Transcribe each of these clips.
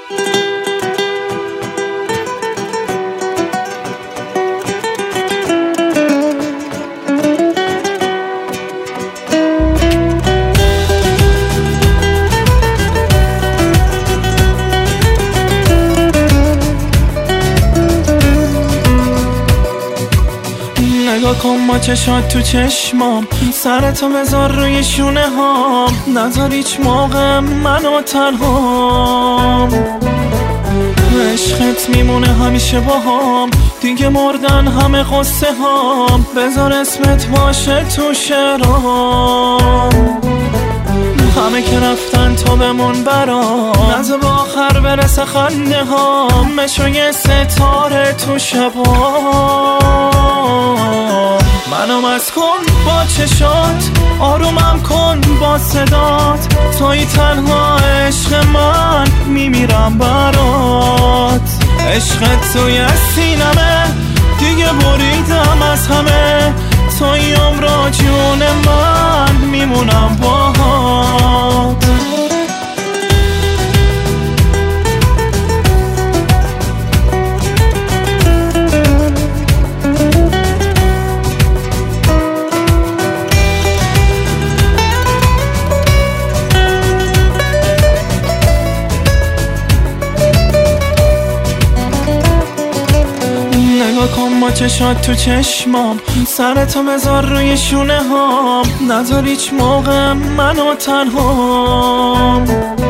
نگاه کن با چشات تو چشمام، سرتو بذار روی شونه هام، نذار هیچ موقع منو تنهام. عشقت میمونه همیشه باهام، دیگه مردن همه قصه هام، بذار اسمت باشه تو شعرام. همه که رفتن تو بمون برام، نذار به آخر برسه خنده هام، بشو یه ستاره تو شبام. منو مست کن با چشات، آرومم کن با صدات، توی تنها عشق من، میمیرم برات. عشقت توی سینمه، دیگه بریدم از همه، توی عمر جون من، میمونم باهات. نگاه کن با چشات تو چشمام، سرتو بذار روی شونه هام، نذار هیچ موقع منو تنهام.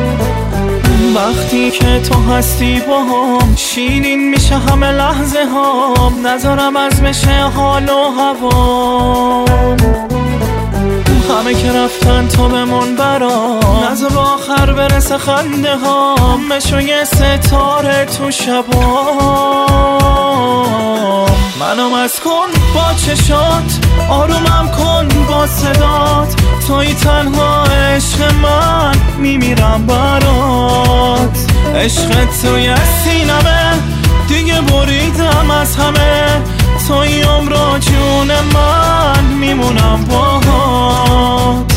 وقتی که تو هستی باهام، شیرین میشه همه لحظه هام، نذارم از بشه حال و هوام. همه که رفتن تو بمون برام، نذار به آخر برسه خنده هام، بشو یه ستاره تو شبام. منو مست کن با چشات، آرومم کن با صدات، توی تنها عشق من، میمیرم برات. عشقت توی سینمه، دیگه بریدم از همه، توی عمر جون من، میمونم باهات.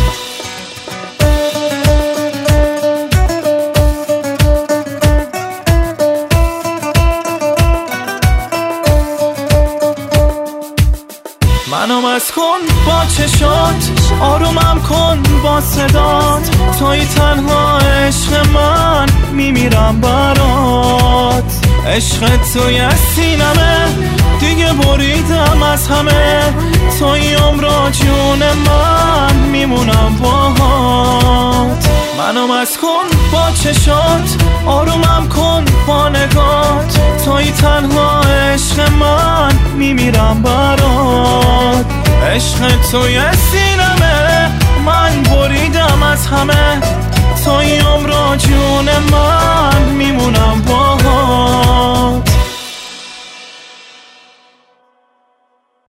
منو مست کن با چشات، آرومم کن با صدات، توی تنها عشق من، میمیرم برات. عشقت توی سینمه، دیگه بریدم از همه، توی عمر جون من، میمونم باهات. منو مست کن با چشات، آرومم کن با نگات، توی تنها عشق من، میمیرم برات. عشقت توی سینمه،